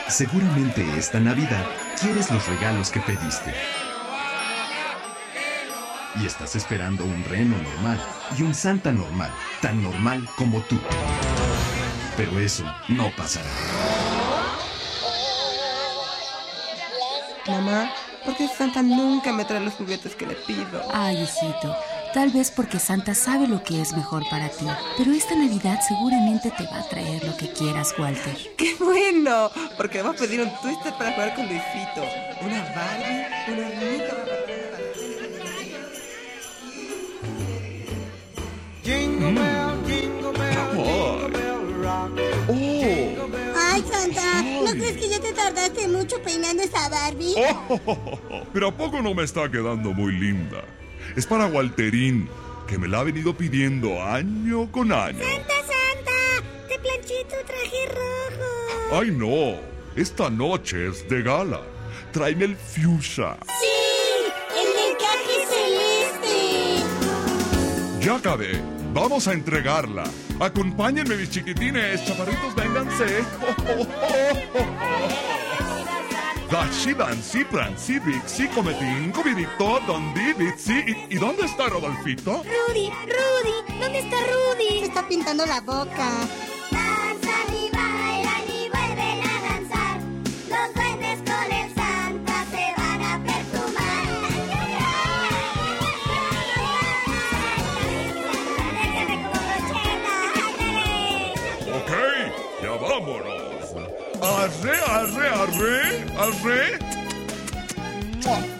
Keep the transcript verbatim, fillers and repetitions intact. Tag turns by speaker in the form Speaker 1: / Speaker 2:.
Speaker 1: Seguramente esta Navidad quieres los regalos que pediste. Y estás esperando un reno normal y un Santa normal, tan normal como tú. Pero eso no pasará.
Speaker 2: Mamá, ¿por qué Santa nunca me trae los juguetes que le pido?
Speaker 3: Ay, hijito, tal vez porque Santa sabe lo que es mejor para ti. Pero esta Navidad seguramente te va a traer lo que quieras, Walter.
Speaker 2: ¡Qué bueno! Porque vamos a pedir un Twister para jugar con Luisito. Una Barbie, una hermanita.
Speaker 4: Jingle bell, jingle bell, jingle bell rock.
Speaker 5: Oh. Ay, Santa, ¿no crees que ya te tardaste mucho peinando esa Barbie?
Speaker 6: Oh, oh, oh, oh. Pero ¿a poco no me está quedando muy linda? Es para Walterín, que me la ha venido pidiendo año con año.
Speaker 5: ¡Santa, Santa! ¡Te planché tu traje rojo!
Speaker 6: ¡Ay, no! Esta noche es de gala. Tráeme el fuchsia.
Speaker 5: ¡Sí! ¡El de encaje celeste!
Speaker 6: Ya acabé. Vamos a entregarla. Acompáñenme, mis chiquitines. Chaparritos, vénganse. Dashi, Dancy, Prancy, Vixi, Cometín, Comidito, Dondi, Bitsy. ¿Y, ¿Y dónde está Rodolfito?
Speaker 5: Rudy, Rudy, ¿dónde está Rudy? Se está pintando la boca. Danzan y bailan y vuelven a danzar. Los duendes con el Santa se van a perfumar.
Speaker 6: Ok, ya vámonos. Arre, arre, arre, arre.